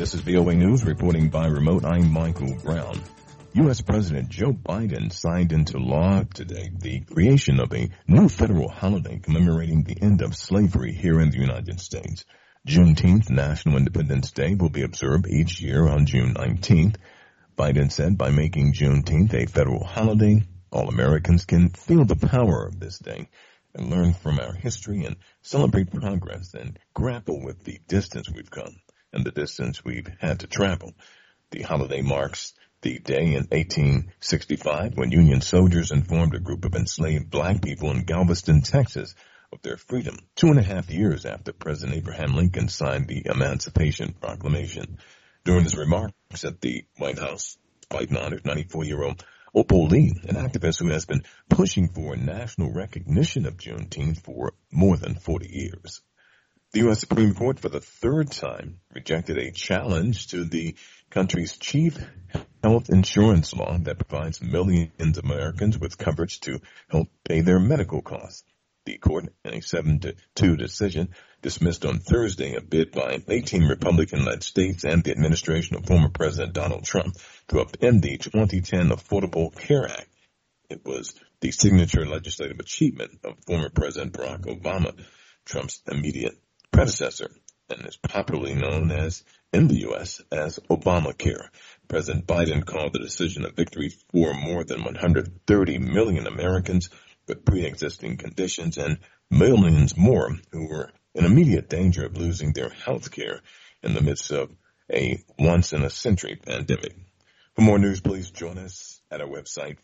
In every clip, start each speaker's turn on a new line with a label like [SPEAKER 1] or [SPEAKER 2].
[SPEAKER 1] This is VOA News reporting by remote. I'm Michael Brown. U.S. President Joe Biden signed into law today the creation of a new federal holiday commemorating the end of slavery here in the United States. Juneteenth, National Independence Day, will be observed each year on June 19th. Biden said by making Juneteenth a federal holiday, all Americans can feel the power of this day and learn from our history and celebrate progress and grapple with the distance we've come and the distance we've had to travel. The holiday marks the day in 1865 when Union soldiers informed a group of enslaved black people in Galveston, Texas, of their freedom 2.5 years after President Abraham Lincoln signed the Emancipation Proclamation. During his remarks at the White House, Biden honored 94-year-old Opal Lee, an activist who has been pushing for national recognition of Juneteenth for more than 40 years. The U.S. Supreme Court, for the third time, rejected a challenge to the country's chief health insurance law that provides millions of Americans with coverage to help pay their medical costs. The court, in a 7-2 decision, dismissed on Thursday a bid by 18 Republican-led states and the administration of former President Donald Trump to upend the 2010 Affordable Care Act. It was the signature legislative achievement of former President Barack Obama, Trump's immediate predecessor, and is popularly known as in the U.S. as Obamacare. President Biden called the decision a victory for more than 130 million Americans with pre-existing conditions and millions more who were in immediate danger of losing their health care in the midst of a once-in-a-century pandemic. For more news, please join us at our website,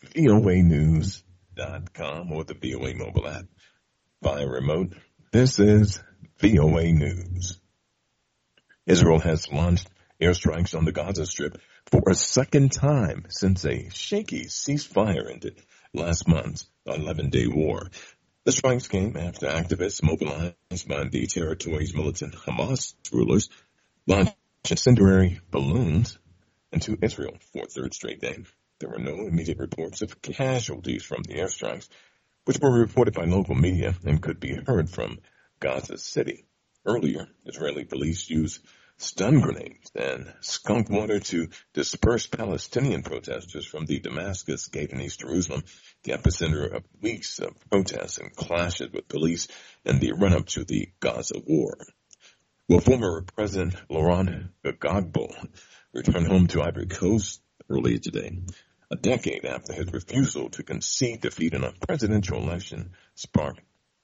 [SPEAKER 1] voanews.com, or the VOA mobile app. Via remote, this is VOA News. Israel has launched airstrikes on the Gaza Strip for a second time since a shaky ceasefire ended last month's 11-day war. The strikes came after activists mobilized by the territory's militant Hamas rulers launched incendiary balloons into Israel for a third straight day. There were no immediate reports of casualties from the airstrikes, which were reported by local media and could be heard from Gaza City. Earlier, Israeli police used stun grenades and skunk water to disperse Palestinian protesters from the Damascus gate in East Jerusalem, the epicenter of weeks of protests and clashes with police in the run-up to the Gaza war. Well, former President Laurent Gbagbo returned home to Ivory Coast earlier today, a decade after his refusal to concede defeat in a presidential election sparking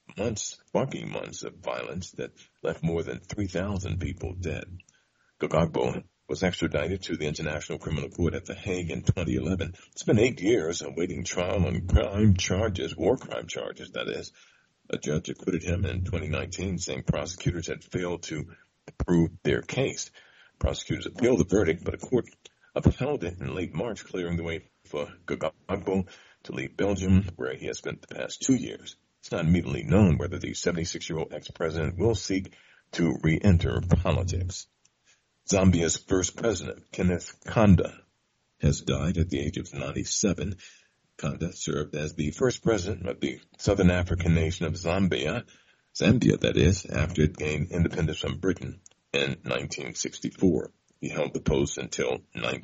[SPEAKER 1] months of violence that left more than 3,000 people dead. Gbagbo was extradited to the International Criminal Court at The Hague in 2011. It's been 8 years awaiting trial on war crime charges, that is. A judge acquitted him in 2019, saying prosecutors had failed to prove their case. Prosecutors appealed the verdict, but a court upheld it in late March, clearing the way for Gbagbo to leave Belgium, where he has spent the past 2 years. It's not immediately known whether the 76-year-old ex-president will seek to re-enter politics. Zambia's first president, Kenneth Kaunda, has died at the age of 97. Kaunda served as the first president of the Southern African nation of Zambia, that is, after it gained independence from Britain in 1964. He held the post until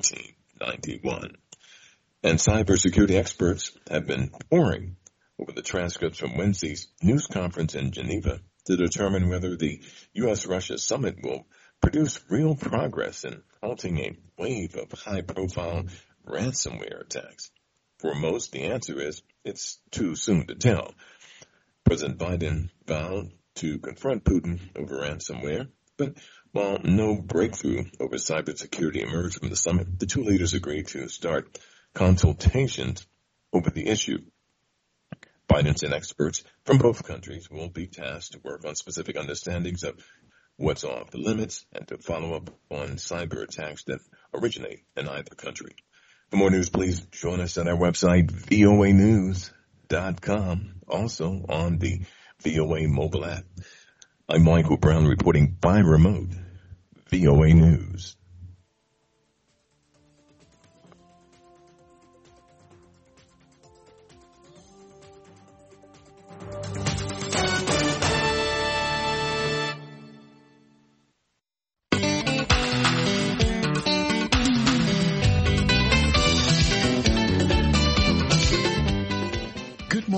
[SPEAKER 1] 1991. And cybersecurity experts have been poring over the transcripts from Wednesday's news conference in Geneva to determine whether the U.S.-Russia summit will produce real progress in halting a wave of high-profile ransomware attacks. For most, the answer is it's too soon to tell. President Biden vowed to confront Putin over ransomware, but while no breakthrough over cybersecurity emerged from the summit, the two leaders agreed to start consultations over the issue. Biden said experts from both countries will be tasked to work on specific understandings of what's off the limits and to follow up on cyber attacks that originate in either country. For more news, please join us at our website, voanews.com, also on the VOA mobile app. I'm Michael Brown reporting by remote, VOA News.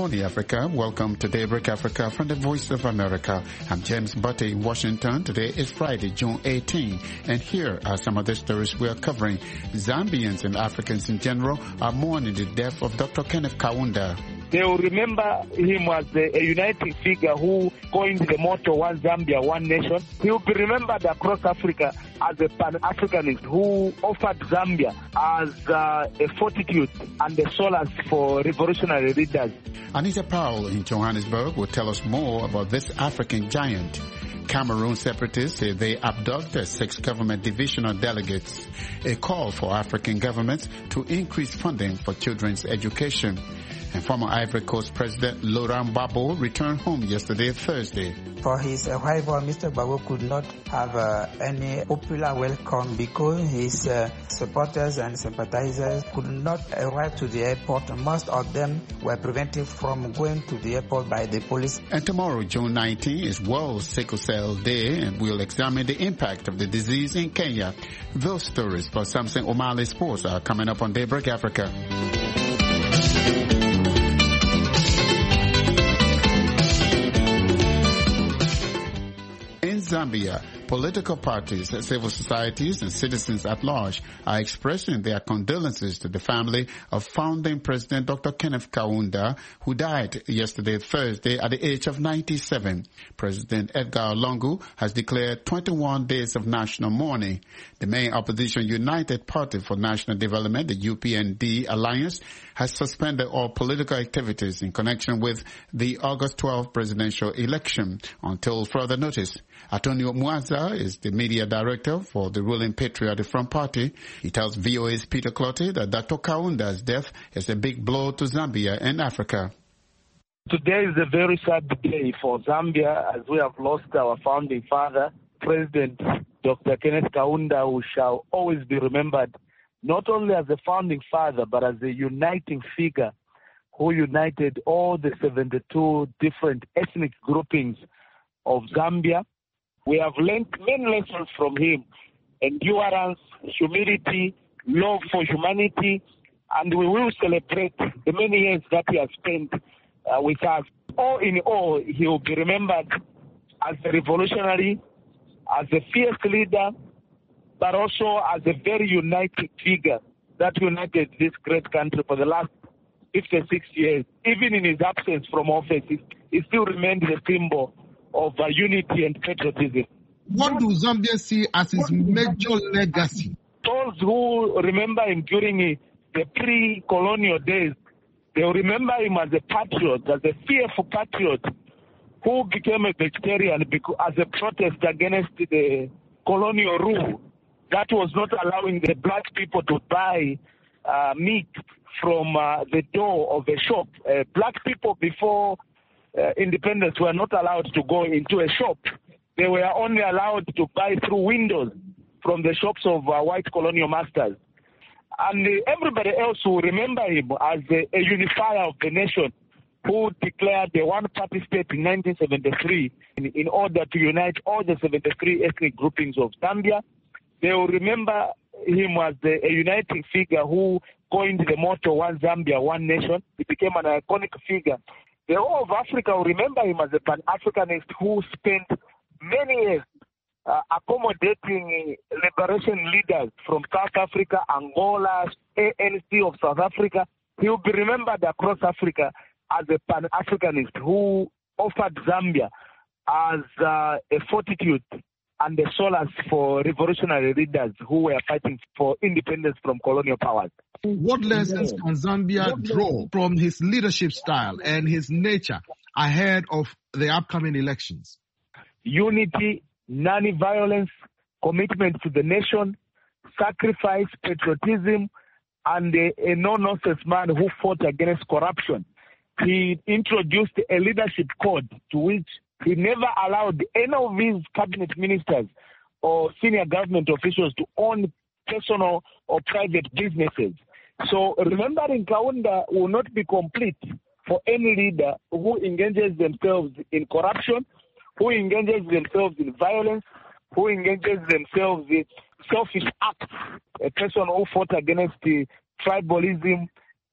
[SPEAKER 2] morning, Africa. Welcome to Daybreak Africa from the Voice of America. I'm James Butte in Washington. Today is Friday, June 18, and here are some of the stories we are covering. Zambians and Africans in general are mourning the death of Dr. Kenneth Kaunda.
[SPEAKER 3] They will remember him as a uniting figure who coined the motto, One Zambia, One Nation. He will be remembered across Africa as a Pan-Africanist who offered Zambia as a fortitude and a solace for revolutionary leaders.
[SPEAKER 2] Anita Powell in Johannesburg will tell us more about this African giant. Cameroon separatists say they abducted 6 government divisional delegates. A call for African governments to increase funding for children's education. And former Ivory Coast President Laurent Gbagbo returned home yesterday, Thursday.
[SPEAKER 4] For his arrival, Mr. Gbagbo could not have any popular welcome because his supporters and sympathizers could not arrive to the airport. Most of them were prevented from going to the airport by the police.
[SPEAKER 2] And tomorrow, June 19, is World Sickle Cell Day, and we'll examine the impact of the disease in Kenya. Those stories for Samson O'Malley Sports are coming up on Daybreak Africa. Zambia, political parties, civil societies, and citizens at large are expressing their condolences to the family of founding President Dr. Kenneth Kaunda, who died yesterday, Thursday, at the age of 97. President Edgar Lungu has declared 21 days of national mourning. The main opposition United Party for National Development, the UPND Alliance, has suspended all political activities in connection with the August 12 presidential election until further notice. Antonio Muaza is the media director for the ruling Patriotic Front Party. He tells VOA's Peter Clottey that Dr. Kaunda's death is a big blow to Zambia and Africa.
[SPEAKER 3] Today is a very sad day for Zambia as we have lost our founding father, President Dr. Kenneth Kaunda, who shall always be remembered not only as a founding father but as a uniting figure who united all the 72 different ethnic groupings of Zambia. We have learned many lessons from him: endurance, humility, love for humanity, and we will celebrate the many years that he has spent with us. All in all, he will be remembered as a revolutionary, as a fierce leader, but also as a very united figure that united this great country for the last 56 years. Even in his absence from office, he still remained the symbol of unity and patriotism.
[SPEAKER 5] What do Zambia see as his major legacy?
[SPEAKER 3] Those who remember him during the pre-colonial days, they'll remember him as a patriot, as a fearful patriot who became a vegetarian as a protest against the colonial rule that was not allowing the black people to buy meat from the door of a shop. Black people before independence were not allowed to go into a shop. They were only allowed to buy through windows from the shops of white colonial masters. And everybody else will remember him as a unifier of the nation who declared the one-party state in 1973 in order to unite all the 73 ethnic groupings of Zambia. They will remember him as a uniting figure who coined the motto, One Zambia, One Nation. He became an iconic figure. The whole of Africa will remember him as a Pan-Africanist who spent many years accommodating liberation leaders from South Africa, Angola, ANC of South Africa. He will be remembered across Africa as a Pan-Africanist who offered Zambia as a fortitude and a solace for revolutionary leaders who were fighting for independence from colonial powers.
[SPEAKER 5] What lessons can Zambia draw from his leadership style and his nature ahead of the upcoming elections?
[SPEAKER 3] Unity, non-violence, commitment to the nation, sacrifice, patriotism, and a no-nonsense man who fought against corruption. He introduced a leadership code to which he never allowed any of his cabinet ministers or senior government officials to own personal or private businesses. So remembering Kaunda will not be complete for any leader who engages themselves in corruption, who engages themselves in violence, who engages themselves in selfish acts. A person who fought against the tribalism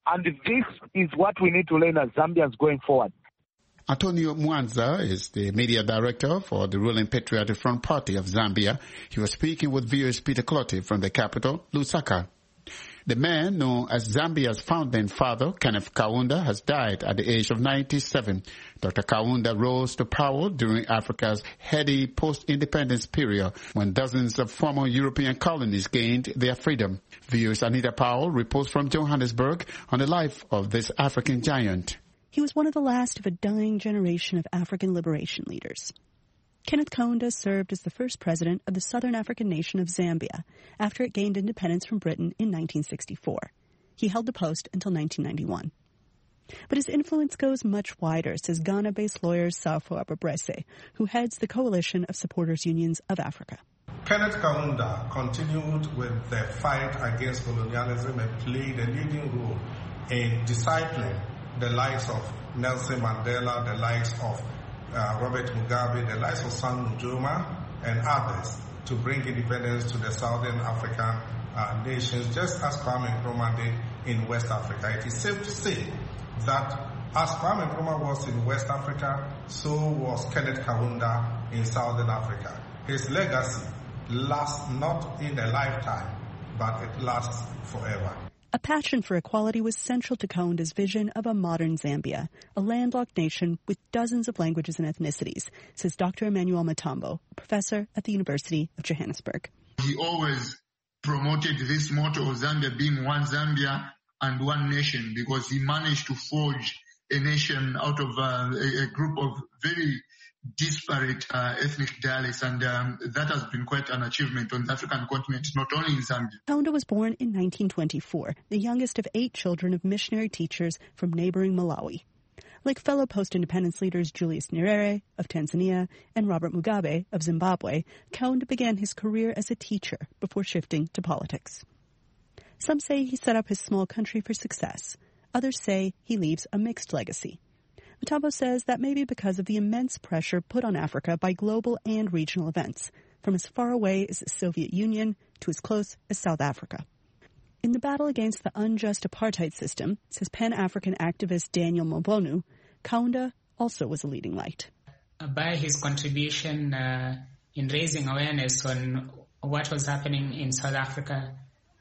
[SPEAKER 3] And this is what we need to learn as Zambians going forward.
[SPEAKER 2] Antonio Mwanza is the media director for the ruling Patriotic Front Party of Zambia. He was speaking with VOA's Peter Clottey from the capital, Lusaka. The man known as Zambia's founding father, Kenneth Kaunda, has died at the age of 97. Dr. Kaunda rose to power during Africa's heady post-independence period when dozens of former European colonies gained their freedom. VOA's Anita Powell reports from Johannesburg on the life of this African giant.
[SPEAKER 6] He was one of the last of a dying generation of African liberation leaders. Kenneth Kaunda served as the first president of the southern African nation of Zambia after it gained independence from Britain in 1964. He held the post until 1991. But his influence goes much wider, says Ghana-based lawyer Safo Ababrese, who heads the Coalition of Supporters Unions of Africa.
[SPEAKER 7] Kenneth Kaunda continued with the fight against colonialism and played a leading role in discipling the likes of Nelson Mandela, the likes of Robert Mugabe, the likes of Sam Nujoma, and others to bring independence to the southern African nations, just as Kwame Nkrumah did in West Africa. It is safe to say that as Kwame Nkrumah was in West Africa, so was Kenneth Kaunda in southern Africa. His legacy lasts not in a lifetime, but it lasts forever.
[SPEAKER 6] A passion for equality was central to Kaunda's vision of a modern Zambia, a landlocked nation with dozens of languages and ethnicities, says Dr. Emmanuel Matambo, a professor at the University of Johannesburg.
[SPEAKER 8] He always promoted this motto of Zambia being one Zambia and one nation, because he managed to forge a nation out of a group of very disparate ethnic dialects, and that has been quite an achievement on the African continent, not only in Zambia.
[SPEAKER 6] Kaunda was born in 1924, the youngest of 8 children of missionary teachers from neighboring Malawi. Like fellow post-independence leaders Julius Nyerere of Tanzania and Robert Mugabe of Zimbabwe, Kaunda began his career as a teacher before shifting to politics. Some say he set up his small country for success. Others say he leaves a mixed legacy. Matambo says that may be because of the immense pressure put on Africa by global and regional events, from as far away as the Soviet Union to as close as South Africa. In the battle against the unjust apartheid system, says Pan-African activist Daniel Mobonu, Kaunda also was a leading light.
[SPEAKER 9] By his contribution in raising awareness on what was happening in South Africa,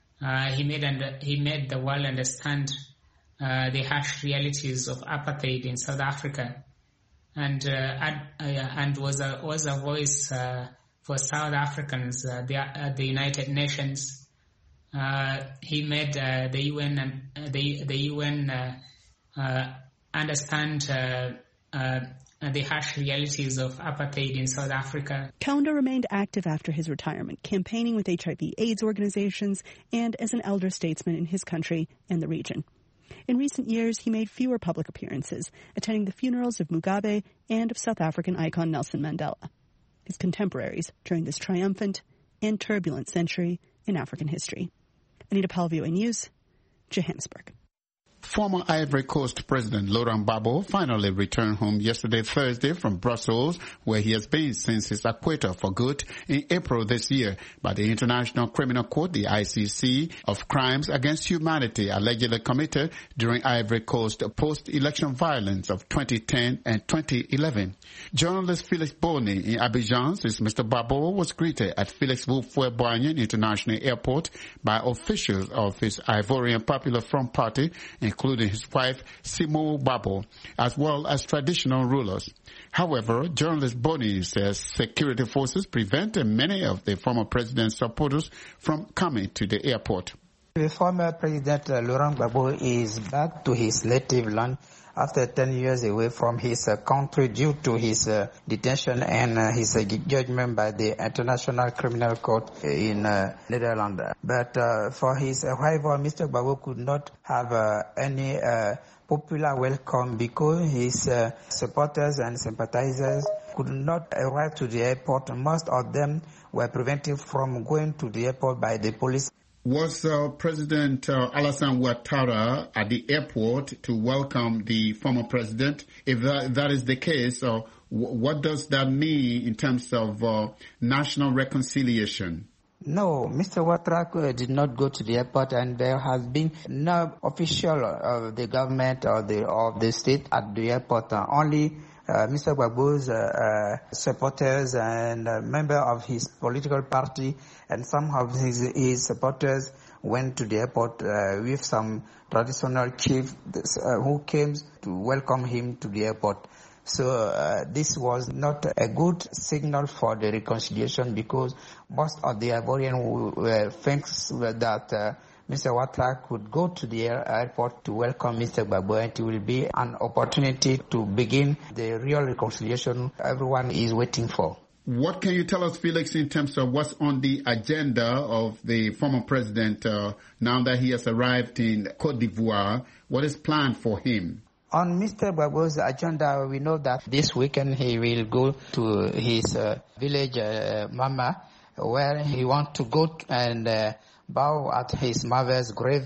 [SPEAKER 9] he made the world understand the harsh realities of apartheid in South Africa, and was a voice for South Africans at the United Nations. He made the UN understand the harsh realities of apartheid in South Africa.
[SPEAKER 6] Kaunda remained active after his retirement, campaigning with HIV/AIDS organizations and as an elder statesman in his country and the region. In recent years, he made fewer public appearances, attending the funerals of Mugabe and of South African icon Nelson Mandela, his contemporaries during this triumphant and turbulent century in African history. Anita Powell, VOA News, Johannesburg.
[SPEAKER 2] Former Ivory Coast President Laurent Gbagbo finally returned home yesterday, Thursday, from Brussels, where he has been since his acquittal for good in April this year by the International Criminal Court, the ICC, of crimes against humanity allegedly committed during Ivory Coast post-election violence of 2010 and 2011. Journalist Felix Boni in Abidjan says Mr. Gbagbo was greeted at Felix Houphouët-Boigny International Airport by officials of his Ivorian Popular Front Party, including his wife, Simo Gbagbo, as well as traditional rulers. However, journalist Boni says security forces prevented many of the former president's supporters from coming to the airport.
[SPEAKER 4] The former President Laurent Gbagbo is back to his native land after 10 years away from his country due to his detention and his judgment by the International Criminal Court in Netherlands. But for his arrival, Mr. Gbagbo could not have any popular welcome because his supporters and sympathizers could not arrive to the airport. Most of them were prevented from going to the airport by the police.
[SPEAKER 2] Was President Alassane Ouattara at the airport to welcome the former president? If that is the case, what does that mean in terms of national reconciliation?
[SPEAKER 4] No, Mr. Watrak did not go to the airport, and there has been no official of the government or the state at the airport. Only Mr. Gbagbo's supporters and members of his political party and some of his supporters went to the airport with some traditional chiefs who came to welcome him to the airport. So this was not a good signal for the reconciliation, because most of the Ivorians were thankful that Mr. Watrak could go to the airport to welcome Mr. Gbagbo, and it will be an opportunity to begin the real reconciliation everyone is waiting for.
[SPEAKER 2] What can you tell us, Felix, in terms of what's on the agenda of the former president now that he has arrived in Cote d'Ivoire? What is planned for him?
[SPEAKER 4] On Mr. Gbagbo's agenda, we know that this weekend he will go to his village, Mama, where he wants to go and bow at his mother's grave.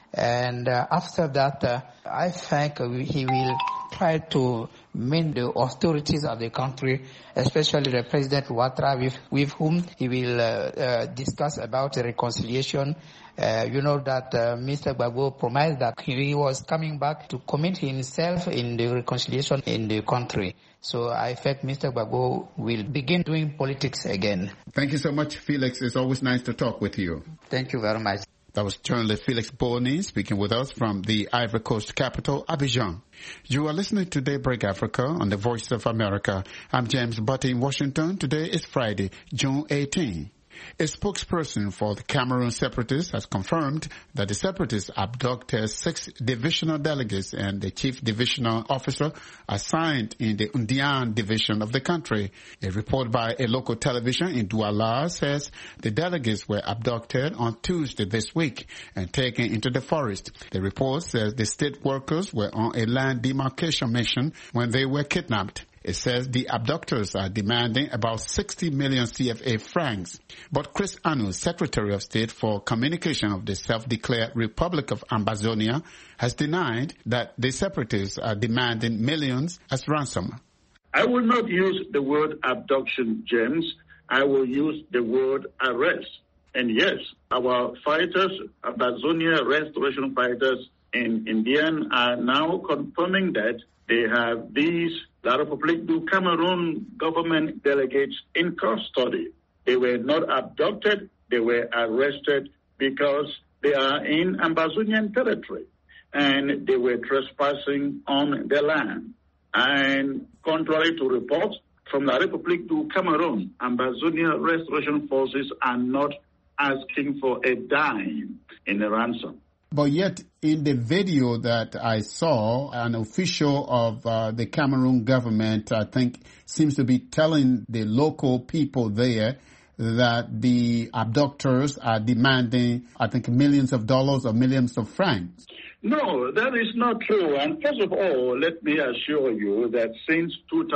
[SPEAKER 4] And after that, I think he will try to meet the authorities of the country, especially the President Ouattara, with whom he will discuss about reconciliation. You know that Mr. Gbagbo promised that he was coming back to commit himself in the reconciliation in the country. So I think Mr. Gbagbo will begin doing politics again.
[SPEAKER 2] Thank you so much, Felix. It's always nice to talk with you.
[SPEAKER 4] Thank you very much.
[SPEAKER 2] That was journalist Felix Boni speaking with us from the Ivory Coast capital, Abidjan. You are listening to Daybreak Africa on the Voice of America. I'm James Butte in Washington. Today is Friday, June 18. A spokesperson for the Cameroon separatists has confirmed that the separatists abducted 6 divisional delegates and the chief divisional officer assigned in the Undian division of the country. A report by a local television in Douala says the delegates were abducted on Tuesday this week and taken into the forest. The report says the state workers were on a land demarcation mission when they were kidnapped. It says the abductors are demanding about 60 million CFA francs. But Chris Anu, Secretary of State for Communication of the self-declared Republic of Ambazonia, has denied that the separatists are demanding millions as ransom.
[SPEAKER 10] I will not use the word abduction, James. I will use the word arrest. And yes, our fighters, Ambazonia restoration fighters in Indian, are now confirming that they have these La République du Cameroon government delegates in custody. They were not abducted, they were arrested because they are in Ambazonian territory and they were trespassing on their land. And contrary to reports from La République du Cameroon, Ambazonia restoration forces are not asking for a dime in a ransom.
[SPEAKER 2] But yet, in the video that I saw, an official of the Cameroon government, I think, seems to be telling the local people there that the abductors are demanding, I think, millions of dollars or millions of francs.
[SPEAKER 10] No, that is not true. And first of all, let me assure you that since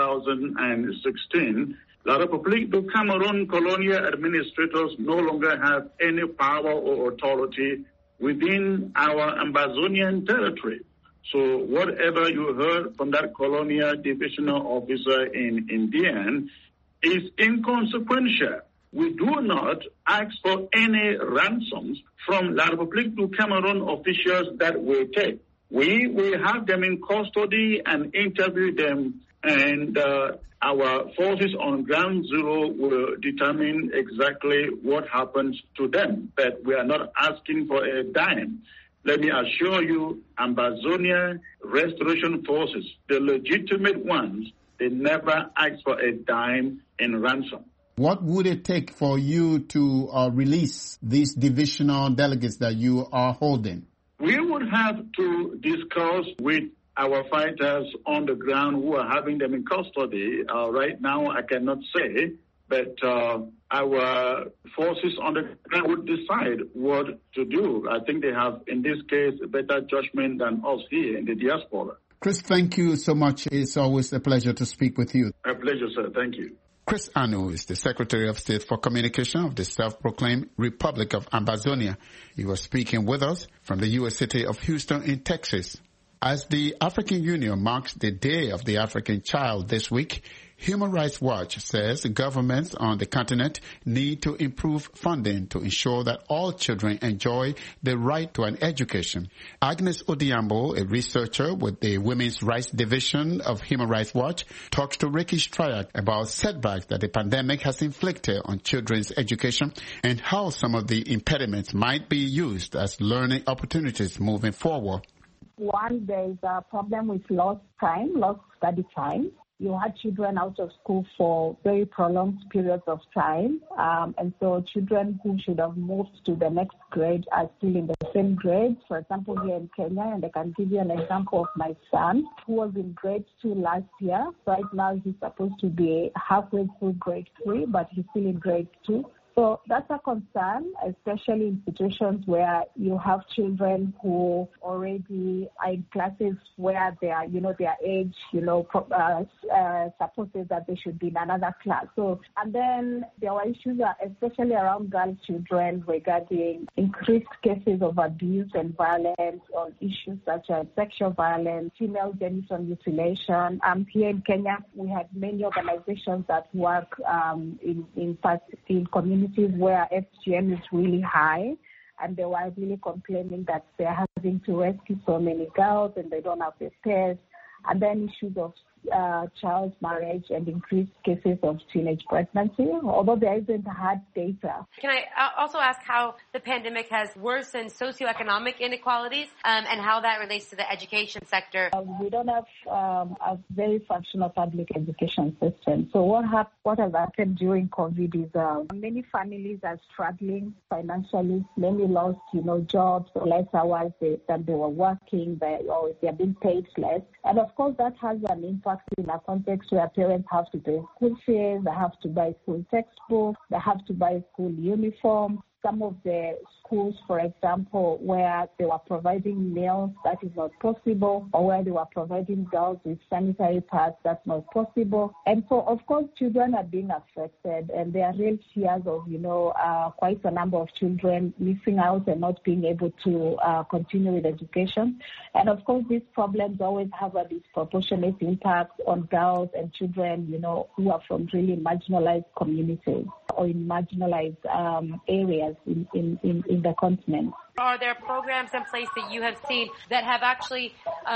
[SPEAKER 10] 2016, La République du Cameroon colonial administrators no longer have any power or authority within our Ambazonian territory. So whatever you heard from that colonial divisional officer in Indian is inconsequential. We do not ask for any ransoms from La République du Cameroon officials that we take. We will have them in custody and interview them, and our forces on ground zero will determine exactly what happens to them. But we are not asking for a dime. Let me assure you, Ambazonia restoration forces, the legitimate ones, they never ask for a dime in ransom.
[SPEAKER 2] What would it take for you to release these divisional delegates that you are holding?
[SPEAKER 10] We would have to discuss with our fighters on the ground who are having them in custody. Right now, I cannot say, but our forces on the ground would decide what to do. I think they have, in this case, a better judgment than us here in the diaspora.
[SPEAKER 2] Chris, thank you so much. It's always a pleasure to speak with you.
[SPEAKER 10] A pleasure, sir. Thank you.
[SPEAKER 2] Chris Anu is the Secretary of State for Communication of the self-proclaimed Republic of Ambazonia. He was speaking with us from the U.S. city of Houston in Texas. As the African Union marks the Day of the African Child this week, Human Rights Watch says governments on the continent need to improve funding to ensure that all children enjoy the right to an education. Agnes Odiambo, a researcher with the Women's Rights Division of Human Rights Watch, talks to Ricky Strayak about setbacks that the pandemic has inflicted on children's education and how some of the impediments might be used as learning opportunities moving forward.
[SPEAKER 11] One, there is a problem with lost study time. You had children out of school for very prolonged periods of time. And so children who should have moved to the next grade are still in the same grade. For example, here in Kenya, and I can give you an example of my son, who was in grade 2 last year. Right now, he's supposed to be halfway through grade 3, but he's still in grade 2. So that's a concern, especially in situations where you have children who already are in classes where their age, supposes that they should be in another class. So, and then there were issues, especially around girl children, regarding increased cases of abuse and violence on issues such as sexual violence, female genital mutilation. Here in Kenya, we had many organizations that work in communities where FGM is really high, and they were really complaining that they're having to rescue so many girls and they don't have the space. And then issues of child marriage and increased cases of teenage pregnancy, although there isn't hard data.
[SPEAKER 12] Can I also ask how the pandemic has worsened socioeconomic inequalities and how that relates to the education sector?
[SPEAKER 11] We don't have a very functional public education system. So what has happened during COVID is many families are struggling financially. Many lost, jobs or less hours than they were working, or they're being paid less. And of course, that has an impact in a context where parents have to pay school fees, they have to buy school textbooks, they have to buy school uniforms. Some of the schools, for example, where they were providing meals, that is not possible, or where they were providing girls with sanitary pads, that's not possible. And so, of course, children are being affected, and there are real fears of, quite a number of children missing out and not being able to continue with education. And, of course, these problems always have a disproportionate impact on girls and children, who are from really marginalized communities or in marginalized areas in the continent.
[SPEAKER 12] Are there programs in place that you have seen that have actually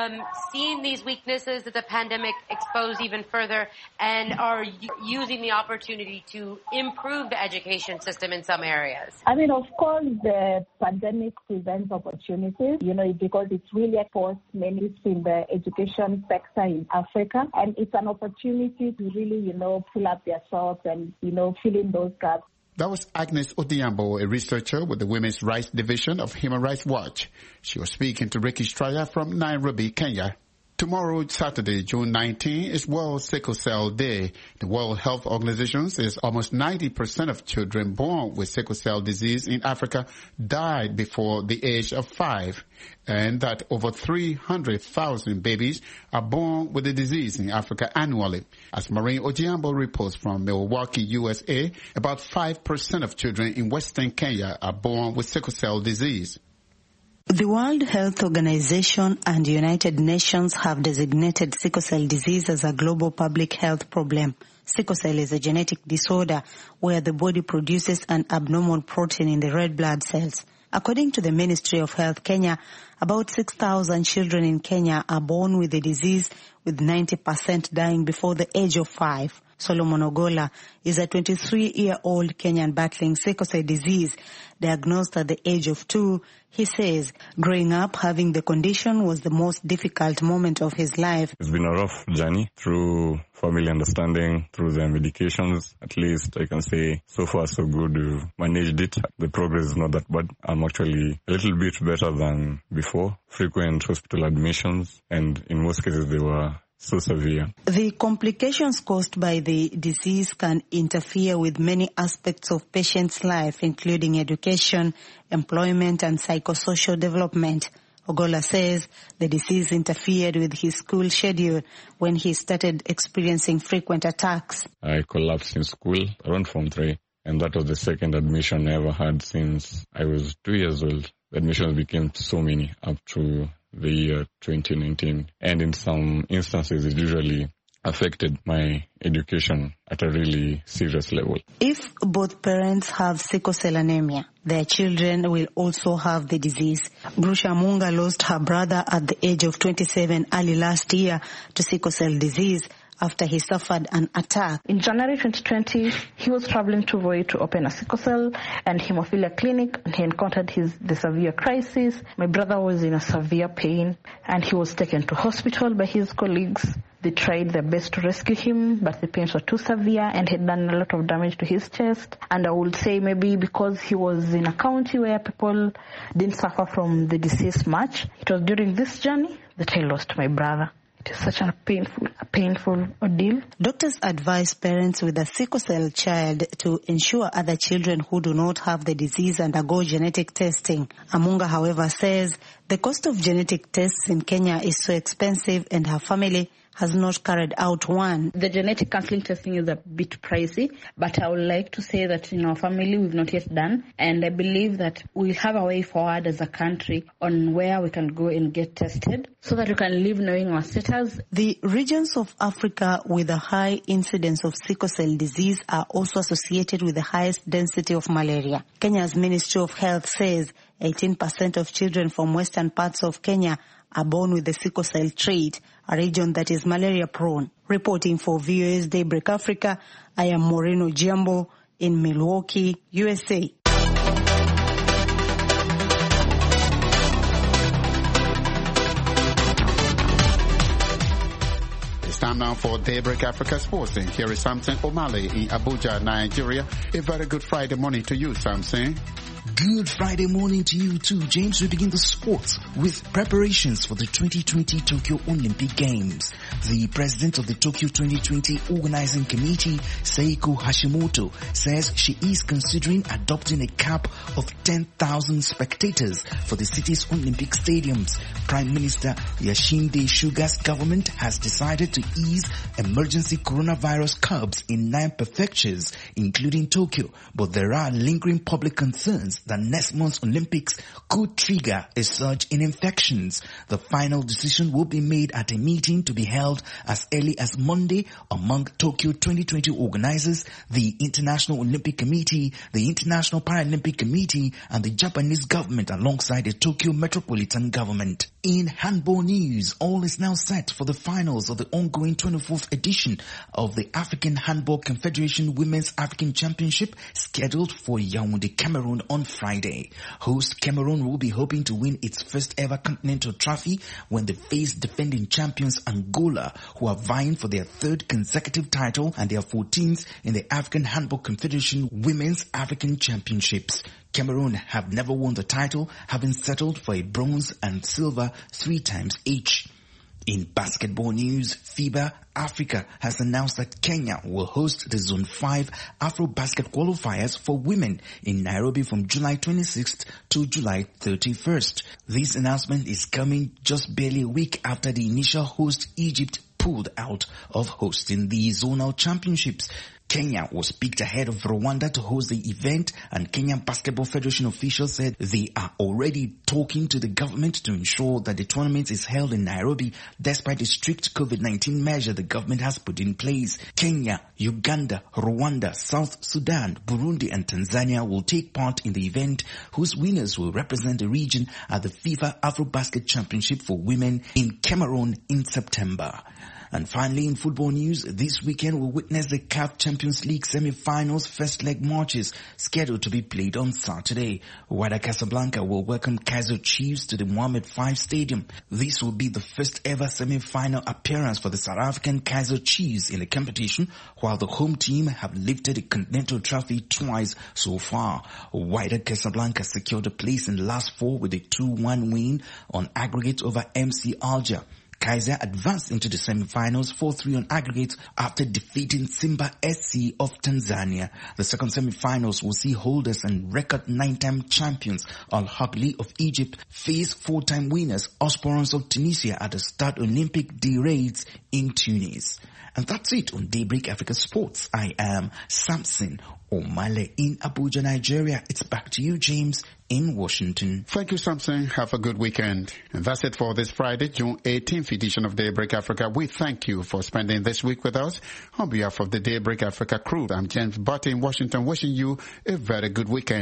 [SPEAKER 12] seen these weaknesses that the pandemic exposed even further and are using the opportunity to improve the education system in some areas?
[SPEAKER 11] I mean, of course, the pandemic presents opportunities, because it's really exposed many in the education sector in Africa. And it's an opportunity to really, pull up their socks and, fill in those gaps.
[SPEAKER 2] That was Agnes Odiambo, a researcher with the Women's Rights Division of Human Rights Watch. She was speaking to Ricky Strayak from Nairobi, Kenya. Tomorrow, Saturday, June 19, is World Sickle Cell Day. The World Health Organization says almost 90% of children born with sickle cell disease in Africa died before the age of 5, and that over 300,000 babies are born with the disease in Africa annually. As Maureen Ojiambo reports from Milwaukee, USA, about 5% of children in Western Kenya are born with sickle cell disease.
[SPEAKER 13] The World Health Organization and the United Nations have designated sickle cell disease as a global public health problem. Sickle cell is a genetic disorder where the body produces an abnormal protein in the red blood cells. According to the Ministry of Health Kenya, about 6,000 children in Kenya are born with the disease, with 90% dying before the age of 5. Solomon Ogola is a 23-year-old Kenyan battling sickle cell disease, diagnosed at the age of 2. He says growing up having the condition was the most difficult moment of his life.
[SPEAKER 14] It's been a rough journey through family understanding, through the medications. At least I can say so far so good. We've managed it. The progress is not that bad. I'm actually a little bit better than before. Frequent hospital admissions, and in most cases they were so severe.
[SPEAKER 13] The complications caused by the disease can interfere with many aspects of patients' life, including education, employment, and psychosocial development. Ogola says the disease interfered with his school schedule when he started experiencing frequent attacks.
[SPEAKER 14] I collapsed in school around Form 3, and that was the second admission I ever had since I was 2 years old. The admissions became so many up to the year 2019. And in some instances, it's usually affected my education at a really serious level.
[SPEAKER 13] If both parents have sickle cell anemia, their children will also have the disease. Grusha Munga lost her brother at the age of 27 early last year to sickle cell disease after he suffered an attack.
[SPEAKER 15] In January 2020, he was traveling to Voi to open a sickle cell and hemophilia clinic, and he encountered the severe crisis. My brother was in a severe pain, and he was taken to hospital by his colleagues. They tried their best to rescue him, but the pains were too severe and had done a lot of damage to his chest. And I would say maybe because he was in a county where people didn't suffer from the disease much, it was during this journey that I lost my brother. It is such a painful ordeal.
[SPEAKER 13] Doctors advise parents with a sickle cell child to ensure other children who do not have the disease undergo genetic testing. Amunga, however, says the cost of genetic tests in Kenya is so expensive and her family has not carried out one.
[SPEAKER 15] The genetic counseling testing is a bit pricey, but I would like to say that in our family we've not yet done, and I believe that we'll have a way forward as a country on where we can go and get tested so that we can live knowing our status.
[SPEAKER 13] The regions of Africa with a high incidence of sickle cell disease are also associated with the highest density of malaria. Kenya's Ministry of Health says 18% of children from western parts of Kenya are born with the sickle cell trait, a region that is malaria prone. Reporting for VOA's Daybreak Africa, I am Moreno Giambo in Milwaukee, USA.
[SPEAKER 2] It's time now for Daybreak Africa Sports. And here is Samson Omale in Abuja, Nigeria. A very good Friday morning to you, Samson.
[SPEAKER 16] Good Friday morning to you too, James. We begin the sports with preparations for the 2020 Tokyo Olympic Games. The president of the Tokyo 2020 Organizing Committee, Seiko Hashimoto, says she is considering adopting a cap of 10,000 spectators for the city's Olympic stadiums. Prime Minister Yoshihide Suga's government has decided to ease emergency coronavirus curbs in 9 prefectures, including Tokyo, but there are lingering public concerns that next month's Olympics could trigger a surge in infections. The final decision will be made at a meeting to be held as early as Monday among Tokyo 2020 organizers, the International Olympic Committee, the International Paralympic Committee, and the Japanese government alongside the Tokyo Metropolitan Government. In handball news, all is now set for the finals of the ongoing 24th edition of the African Handball Confederation Women's African Championship, scheduled for Yaoundé, Cameroon on Friday. Host Cameroon will be hoping to win its first ever continental trophy when they face defending champions Angola, who are vying for their 3rd consecutive title and their 14th in the African Handball Confederation Women's African Championships. Cameroon have never won the title, having settled for a bronze and silver 3 times each. In basketball news, FIBA Africa has announced that Kenya will host the Zone 5 Afro-Basket qualifiers for women in Nairobi from July 26th to July 31st. This announcement is coming just barely a week after the initial host Egypt pulled out of hosting the zonal championships. Kenya was picked ahead of Rwanda to host the event, and Kenyan Basketball Federation officials said they are already talking to the government to ensure that the tournament is held in Nairobi despite the strict COVID-19 measure the government has put in place. Kenya, Uganda, Rwanda, South Sudan, Burundi and Tanzania will take part in the event, whose winners will represent the region at the FIFA Afro-Basket Championship for Women in Cameroon in September. And finally, in football news, this weekend we'll witness the CAF Champions League semi-finals first leg matches scheduled to be played on Saturday. Wydad Casablanca will welcome Kaizer Chiefs to the Mohammed V Stadium. This will be the first ever semi-final appearance for the South African Kaizer Chiefs in the competition, while the home team have lifted the Continental Trophy twice so far. Wydad Casablanca secured a place in the last 4 with a 2-1 win on aggregate over MC Alger. Kaizer advanced into the semi-finals 4-3 on aggregate after defeating Simba SC of Tanzania. The second semi-finals will see holders and record 9-time champions Al Ahly of Egypt face 4-time winners Osporans of Tunisia at the Stade Olympique des Raids in Tunis. And that's it on Daybreak Africa Sports. I am Samson Omale in Abuja, Nigeria. It's back to you, James, in Washington.
[SPEAKER 2] Thank you, Samson. Have a good weekend. And that's it for this Friday, June 18th edition of Daybreak Africa. We thank you for spending this week with us. On behalf of the Daybreak Africa crew, I'm James Butt in Washington, wishing you a very good weekend.